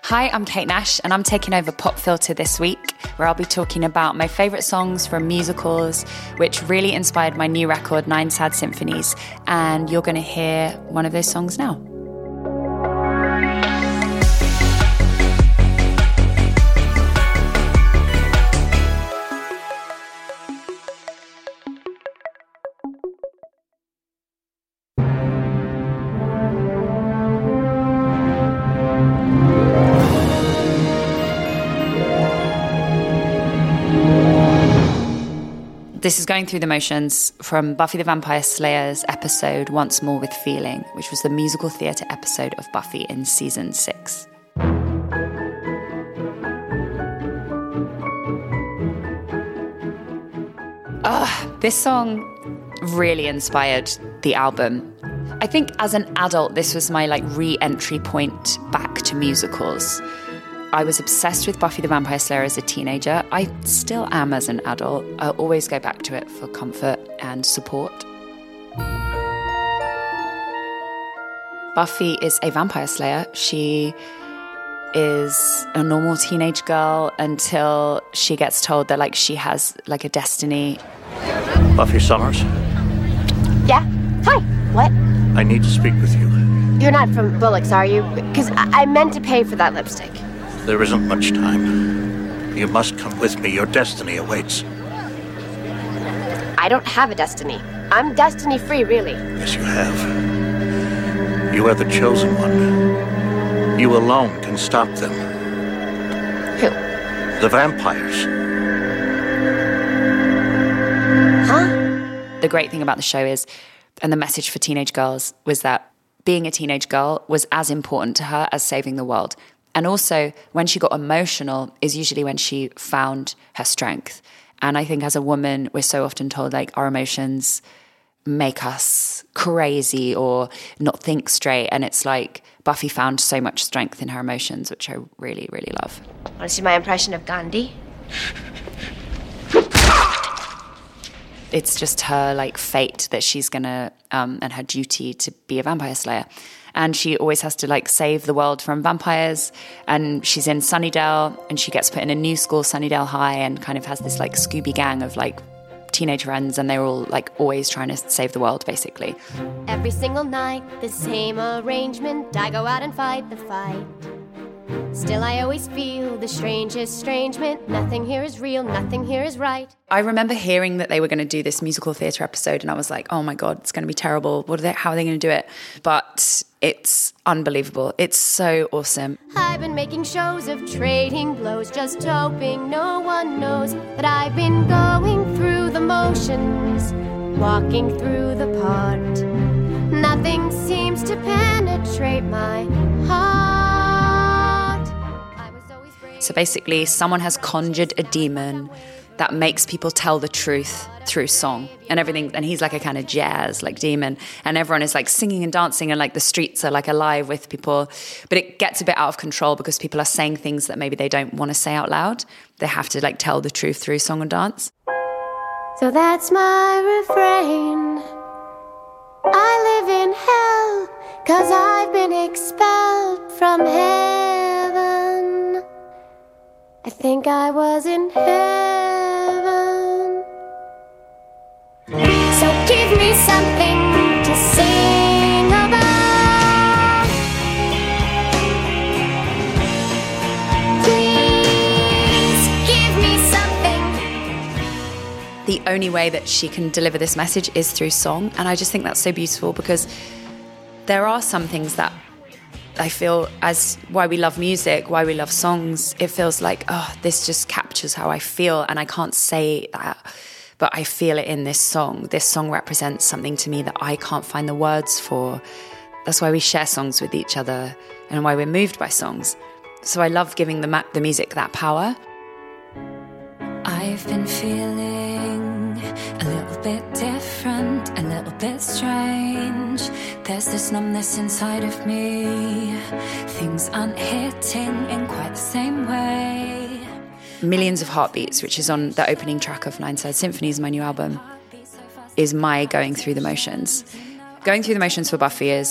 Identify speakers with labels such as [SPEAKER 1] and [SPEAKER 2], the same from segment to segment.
[SPEAKER 1] Hi, I'm Kate Nash, and I'm taking over Pop Filter this week, where I'll be talking about my favourite songs from musicals, which really inspired my new record, Nine Sad Symphonies. And you're going to hear one of those songs now. This is Going Through the Motions from Buffy the Vampire Slayer's episode Once More with Feeling, which was the musical theatre episode of Buffy in season 6. This song really inspired the album. I think as an adult, this was my re-entry point back to musicals. I was obsessed with Buffy the Vampire Slayer as a teenager. I still am as an adult. I'll always go back to it for comfort and support. Buffy is a vampire slayer. She is a normal teenage girl until she gets told that she has a destiny.
[SPEAKER 2] Buffy Summers?
[SPEAKER 3] Yeah? Hi. What?
[SPEAKER 2] I need to speak with you.
[SPEAKER 3] You're not from Bullock's, are you? Because I meant to pay for that lipstick.
[SPEAKER 2] There isn't much time. You must come with me. Your destiny awaits.
[SPEAKER 3] I don't have a destiny. I'm destiny-free, really.
[SPEAKER 2] Yes, you have. You are the chosen one. You alone can stop them.
[SPEAKER 3] Who?
[SPEAKER 2] The vampires.
[SPEAKER 3] Huh?
[SPEAKER 1] The great thing about the show is, and the message for teenage girls, was that being a teenage girl was as important to her as saving the world. And also, when she got emotional is usually when she found her strength. And I think as a woman, we're so often told our emotions make us crazy or not think straight. And it's Buffy found so much strength in her emotions, which I really, really love.
[SPEAKER 3] Want to see my impression of Gandhi?
[SPEAKER 1] It's just her fate that she's gonna, and her duty to be a vampire slayer. And she always has to save the world from vampires. And she's in Sunnydale, and she gets put in a new school, Sunnydale High, and kind of has this Scooby gang of teenage friends, and they're all always trying to save the world, basically.
[SPEAKER 4] Every single night, the same arrangement. I go out and fight the fight. Still, I always feel the strangest estrangement. Nothing here is real, nothing here is right.
[SPEAKER 1] I remember hearing that they were going to do this musical theatre episode, and I was like, oh my God, it's going to be terrible. How are they going to do it? But it's unbelievable. It's so awesome.
[SPEAKER 4] I've been making shows of trading blows, just hoping no one knows that I've been going through the motions, walking through the part. Nothing seems to penetrate my heart.
[SPEAKER 1] So basically, someone has conjured a demon that makes people tell the truth through song and everything. And he's a kind of jazz, demon. And everyone is singing and dancing, and the streets are alive with people. But it gets a bit out of control because people are saying things that maybe they don't want to say out loud. They have to tell the truth through song and dance.
[SPEAKER 4] So that's my refrain. I live in hell 'cause I've been expelled from heaven. I think I was in heaven. So give me something to sing about. Please give me something.
[SPEAKER 1] The only way that she can deliver this message is through song. And I just think that's so beautiful, because there are some things that I feel, as why we love music, why we love songs, it feels this just captures how I feel, and I can't say that, but I feel it in this song. This song represents something to me that I can't find the words for. That's why we share songs with each other and why we're moved by songs. So I love giving the music that power.
[SPEAKER 5] I've been feeling a little bit different, a little bit strange. There's this numbness inside of me. Things aren't hitting in quite the same way.
[SPEAKER 1] Millions of Heartbeats, which is on the opening track of Nine Sad Symphonies, my new album, is my going through the motions. Going through the motions for Buffy is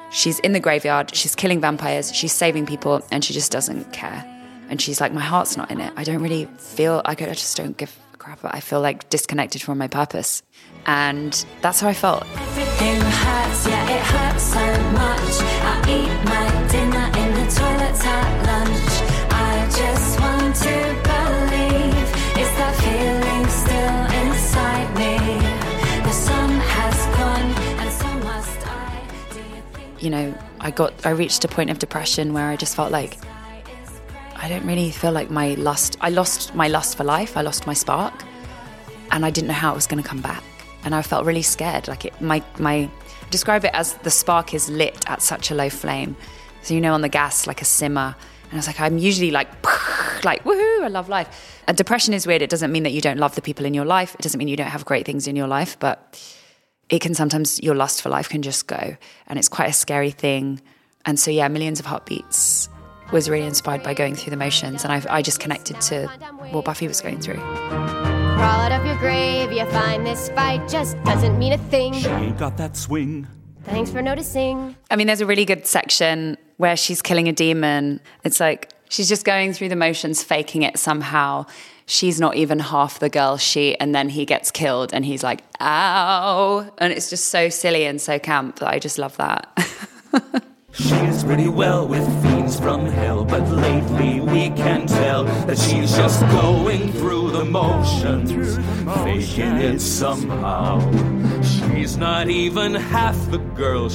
[SPEAKER 1] she's in the graveyard, she's killing vampires, she's saving people, and she just doesn't care. And she's like, my heart's not in it. I don't really feel, I just don't give a crap. I feel like disconnected from my purpose. And that's how I felt.
[SPEAKER 5] Everything hurts, yeah, it hurts so much. I eat my dinner in the toilets at lunch. I just want to believe, is that feeling still inside me? The sun has gone, and so must I. Do you think?
[SPEAKER 1] You know, I reached a point of depression where I just felt like, I don't really feel like I lost my lust for life, I lost my spark, and I didn't know how it was going to come back. And I felt really scared. Like I describe it as the spark is lit at such a low flame. So, you know, on the gas, like a simmer. And I was like, I'm usually like woohoo, I love life. And depression is weird. It doesn't mean that you don't love the people in your life. It doesn't mean you don't have great things in your life, but it can sometimes, your lust for life can just go. And it's quite a scary thing. And so, yeah, Millions of Heartbeats was really inspired by going through the motions. And I just connected to what Buffy was going through.
[SPEAKER 4] Crawl out of your grave, you find this fight just doesn't mean a thing.
[SPEAKER 6] She ain't got that swing.
[SPEAKER 4] Thanks for noticing.
[SPEAKER 1] I mean, there's a really good section where she's killing a demon. It's like she's just going through the motions, faking it somehow. She's not even half the girl and then he gets killed and he's like, ow. And it's just so silly and so camp that I just love that.
[SPEAKER 6] She is pretty well with fiends from hell, but lately we can tell that she's just going through the motions, faking it somehow. She's not even half the girl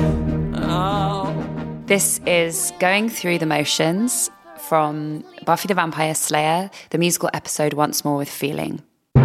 [SPEAKER 1] This is Going Through the Motions from Buffy the Vampire Slayer, the musical episode Once More with Feeling.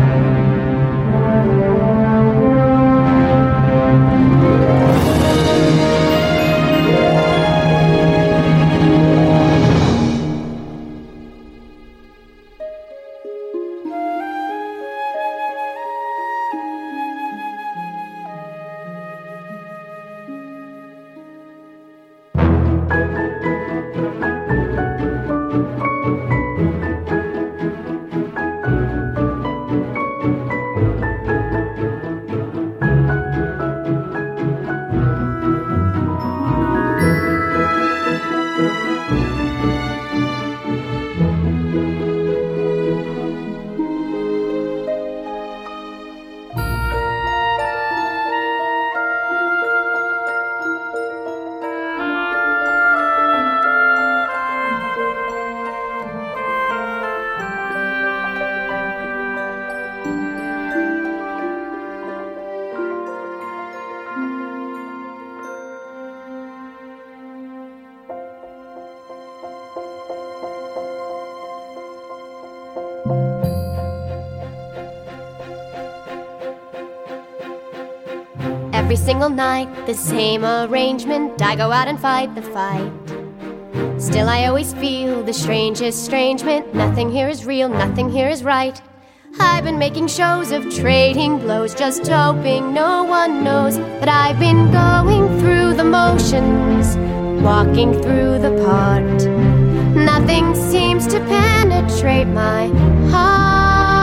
[SPEAKER 4] Every single night, the same arrangement. I go out and fight the fight. Still I always feel the strangest estrangement. Nothing here is real, nothing here is right. I've been making shows of trading blows, just hoping no one knows that I've been going through the motions, walking through the part. Nothing seems to penetrate my heart.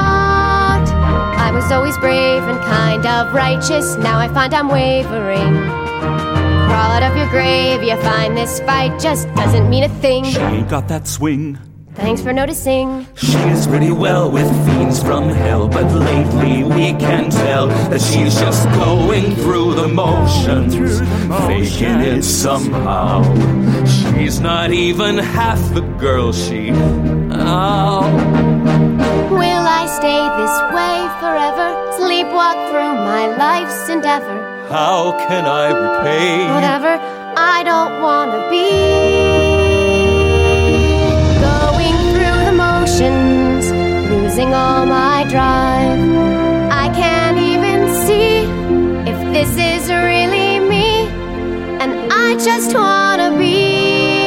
[SPEAKER 4] I was always brave and kind of righteous, now I find I'm wavering. Crawl out of your grave, you find this fight just doesn't mean a thing.
[SPEAKER 6] She ain't got that swing.
[SPEAKER 4] Thanks for noticing.
[SPEAKER 6] She is pretty well with fiends from hell, but lately we can tell that she's just going through the motions, faking it somehow. She's not even half the girl
[SPEAKER 4] Will I stay this way forever? Sleepwalk through my life's endeavor.
[SPEAKER 6] How can I repay
[SPEAKER 4] whatever I don't wanna be? Going through the motions, losing all my drive. I can't even see if this is really me, and I just wanna be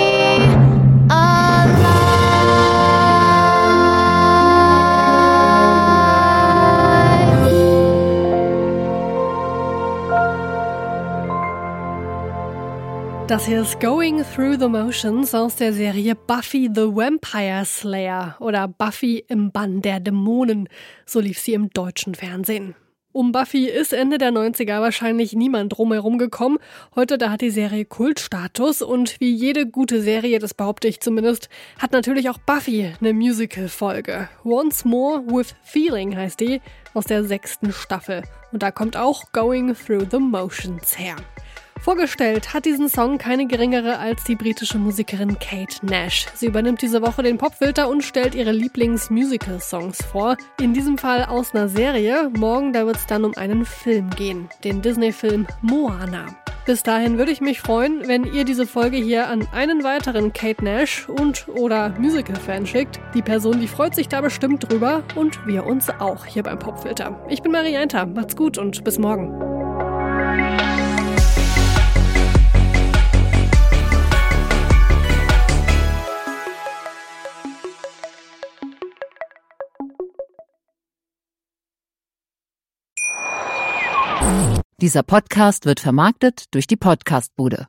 [SPEAKER 7] Das hier ist Going Through the Motions aus der Serie Buffy the Vampire Slayer oder Buffy im Bann der Dämonen, so lief sie im deutschen Fernsehen. Um Buffy ist Ende der 90er wahrscheinlich niemand drumherum gekommen. Heute, da hat die Serie Kultstatus und wie jede gute Serie, das behaupte ich zumindest, hat natürlich auch Buffy eine Musical-Folge. Once More with Feeling heißt die, aus der 6. Staffel. Und da kommt auch Going Through the Motions her. Vorgestellt hat diesen Song keine geringere als die britische Musikerin Kate Nash. Sie übernimmt diese Woche den Popfilter und stellt ihre Lieblings-Musical-Songs vor. In diesem Fall aus einer Serie. Morgen, da wird es dann um einen Film gehen. Den Disney-Film Moana. Bis dahin würde ich mich freuen, wenn ihr diese Folge hier an einen weiteren Kate Nash und/oder Musical-Fan schickt. Die Person, die freut sich da bestimmt drüber und wir uns auch hier beim Popfilter. Ich bin Marianta, macht's gut und bis morgen.
[SPEAKER 8] Dieser Podcast wird vermarktet durch die Podcastbude.